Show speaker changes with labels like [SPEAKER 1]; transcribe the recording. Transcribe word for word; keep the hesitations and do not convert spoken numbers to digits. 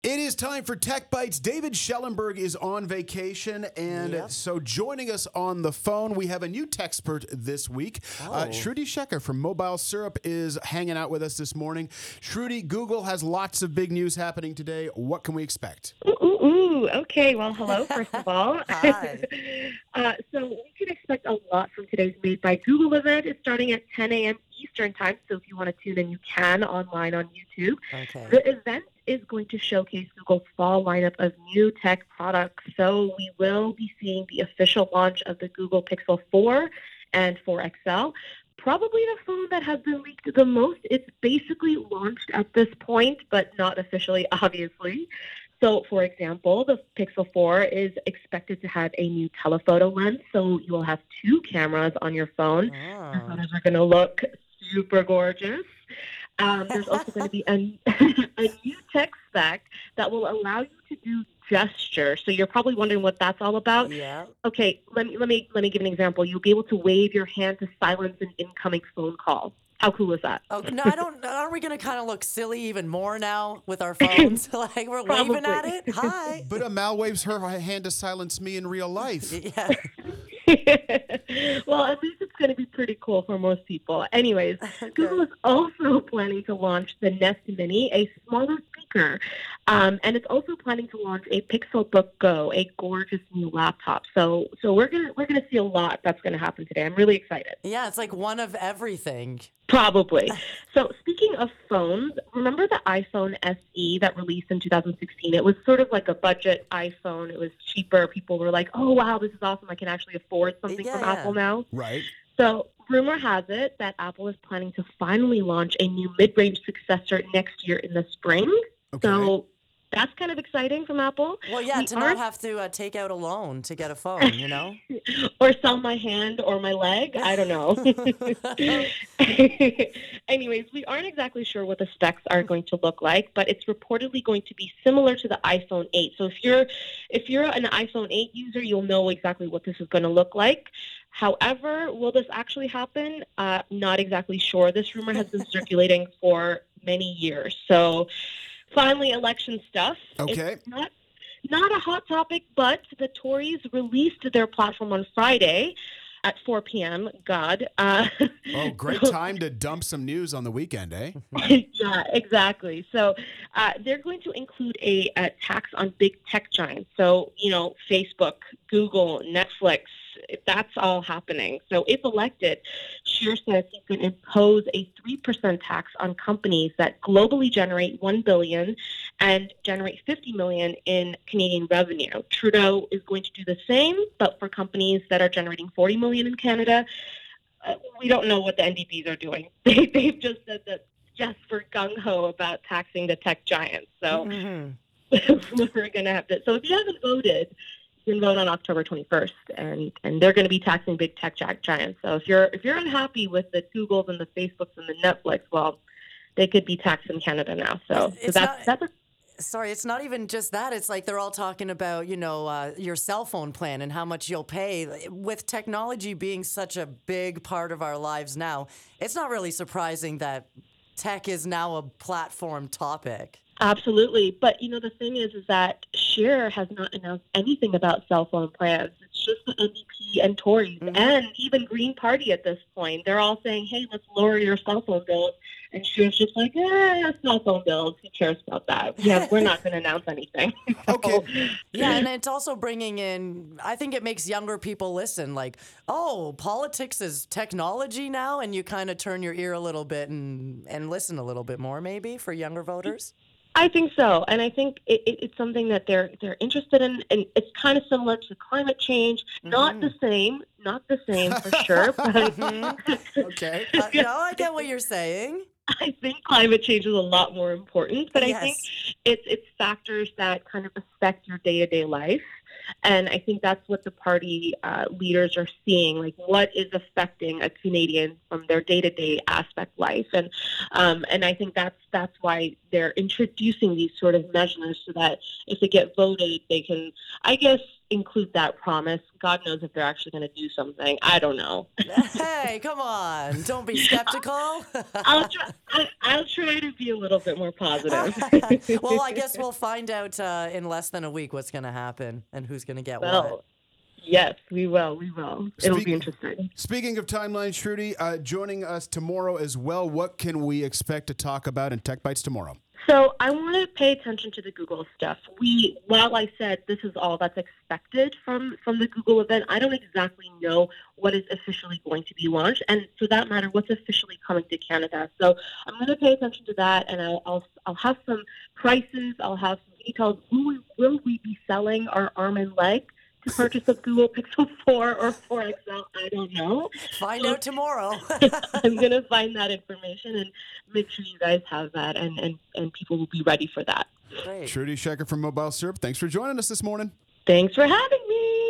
[SPEAKER 1] It is time for Tech Bites. David Schellenberg is on vacation, and
[SPEAKER 2] Yep.
[SPEAKER 1] so joining us on the phone, we have a new techspert this week.
[SPEAKER 2] Oh.
[SPEAKER 1] Uh, Shruti Shekhar from Mobile Syrup is hanging out with us this morning. Shruti, Google has lots of big news happening today. What can we expect?
[SPEAKER 3] Ooh, ooh, ooh. Okay, well, hello, first of all.
[SPEAKER 2] Hi.
[SPEAKER 3] uh, so we can expect a lot from today's Made by Google event. It's starting at ten a.m. Eastern Time, so if you want to tune in, you can online on YouTube.
[SPEAKER 2] Okay.
[SPEAKER 3] The event is going to showcase Google's fall lineup of new tech products. So we will be seeing the official launch of the Google Pixel four and four X L. Probably the phone that has been leaked the most. It's basically launched at this point, but not officially, obviously. So, for example, the Pixel four is expected to have a new telephoto lens, so you will have two cameras on your phone. The
[SPEAKER 2] Oh.
[SPEAKER 3] photos are going to look super gorgeous. Um, there's also going to be a, a new tech spec that will allow you to do gesture. So you're probably wondering what that's all about.
[SPEAKER 2] Yeah.
[SPEAKER 3] Okay, let me let me let me give an example. You'll be able to wave your hand to silence an incoming phone call. How cool is that?
[SPEAKER 2] Oh no, I don't. Aren't we going to kind of look silly even more now with our phones? Like we're waving at
[SPEAKER 3] Probably.
[SPEAKER 2] it. Hi.
[SPEAKER 1] But Amal waves her hand to silence me in real life.
[SPEAKER 2] Yeah.
[SPEAKER 3] Well, at least it's going to be pretty cool for most people. Anyways, Google is also planning to launch the Nest Mini, a smaller speaker, um, and it's also planning to launch a Pixelbook Go, a gorgeous new laptop. So, so we're gonna we're gonna see a lot that's going to happen today. I'm really excited.
[SPEAKER 2] Yeah, it's like one of everything.
[SPEAKER 3] Probably. So speaking of phones, remember the iPhone S E that released in two thousand sixteen? It was sort of like a budget iPhone. It was cheaper. People were like, oh, wow, this is awesome. I can actually afford something
[SPEAKER 2] Yeah,
[SPEAKER 3] from
[SPEAKER 2] yeah.
[SPEAKER 3] Apple now.
[SPEAKER 1] Right?
[SPEAKER 3] So rumor has it that Apple is planning to finally launch a new mid-range successor next year in the spring.
[SPEAKER 1] Okay.
[SPEAKER 3] So that's kind of exciting from Apple.
[SPEAKER 2] Well, yeah,
[SPEAKER 3] We
[SPEAKER 2] to not
[SPEAKER 3] aren't-
[SPEAKER 2] have to uh, take out a loan to get a phone, you know?
[SPEAKER 3] Or sell my hand or my leg. I don't know. Anyways, we aren't exactly sure what the specs are going to look like, but it's reportedly going to be similar to the iPhone eight. So if you're if you're an iPhone eight user, you'll know exactly what this is going to look like. However, will this actually happen? Uh, not exactly sure. This rumor has been circulating for many years. So finally, election stuff.
[SPEAKER 1] Okay.
[SPEAKER 3] It's not not a hot topic, but the Tories released their platform on Friday at four p.m. God. Uh,
[SPEAKER 1] Oh, great
[SPEAKER 3] so-
[SPEAKER 1] time to dump some news on the weekend, eh?
[SPEAKER 3] yeah, exactly. So uh, they're going to include a, a tax on big tech giants. So, you know, Facebook, Google, Netflix, that's all happening. So if elected, Scheer says he can impose a three percent tax on companies that globally generate one billion dollars and generate fifty million dollars in Canadian revenue. Trudeau is going to do the same, but for companies that are generating forty million dollars in Canada. Uh, we don't know what the N D Ps are doing. They, they've just said that yes, we're gung-ho about taxing the tech giants. So
[SPEAKER 2] Mhm.
[SPEAKER 3] we're going to have to. So if you haven't voted, you can vote on October twenty-first, and, and they're going to be taxing big tech gi- giants. So if you're if you're unhappy with the Googles and the Facebooks and the Netflix, well, they could be taxed in Canada now. So, so
[SPEAKER 2] It's
[SPEAKER 3] that's
[SPEAKER 2] not-
[SPEAKER 3] that's a
[SPEAKER 2] Sorry, it's not even just that. It's like they're all talking about, you know, uh, your cell phone plan and how much you'll pay. With technology being such a big part of our lives now, it's not really surprising that tech is now a platform topic.
[SPEAKER 3] Absolutely. But, you know, the thing is, is that Scheer has not announced anything about cell phone plans. It's just the N D P and Tories
[SPEAKER 2] Mhm.
[SPEAKER 3] and even Green Party at this point. They're all saying, hey, let's lower your cell phone bills. And Scheer's just like, eh, cell phone bills. Who cares about that? Yeah, we're not going to announce anything.
[SPEAKER 1] Okay.
[SPEAKER 2] Yeah, and it's also bringing in, I think it makes younger people listen, like, oh, politics is technology now, and you kind of turn your ear a little bit and, and listen a little bit more, maybe, for younger voters.
[SPEAKER 3] I think so, and I think it, it, it's something that they're they're interested in, and it's kind of similar to climate change. Not
[SPEAKER 2] Mhm.
[SPEAKER 3] the same, not the same for sure, but
[SPEAKER 2] Mhm.
[SPEAKER 1] Okay.
[SPEAKER 2] Uh, no, I get what you're saying.
[SPEAKER 3] I think climate change is a lot more important. But I think
[SPEAKER 2] Yes.
[SPEAKER 3] it's it's factors that kind of affect your day to day life, and I think that's what the party uh, leaders are seeing, like what is affecting a Canadian from their day to day aspect life, and um, and I think that's that's why they're introducing these sort of measures so that if they get voted, they can, I guess, include that promise. God knows if they're actually going to do something. I don't know.
[SPEAKER 2] Hey, come on. Don't be skeptical.
[SPEAKER 3] I'll try. I, I'll try to be a little bit more positive.
[SPEAKER 2] Well, I guess we'll find out uh, in less than a week what's going to happen and who's going to get
[SPEAKER 3] Well,
[SPEAKER 2] what.
[SPEAKER 3] yes, we will. We will. It'll
[SPEAKER 1] Speak-
[SPEAKER 3] be interesting.
[SPEAKER 1] Speaking of timelines, Trudy, uh, joining us tomorrow as well. What can we expect to talk about in Tech Bites tomorrow?
[SPEAKER 3] So I want to pay attention to the Google stuff. We, while I said this is all that's expected from, from the Google event, I don't exactly know what is officially going to be launched, and for that matter, what's officially coming to Canada. So I'm going to pay attention to that, and I'll I'll, I'll have some prices. I'll have some details. Who will we be selling our arm and leg to purchase a Google Pixel four or four X L? I don't know.
[SPEAKER 2] Find out tomorrow.
[SPEAKER 3] I'm going to find that information and make sure you guys have that, and, and, and people will be ready for that.
[SPEAKER 2] Great.
[SPEAKER 1] Trudy Schecker from Mobile Syrup, thanks for joining us this morning.
[SPEAKER 3] Thanks for having me.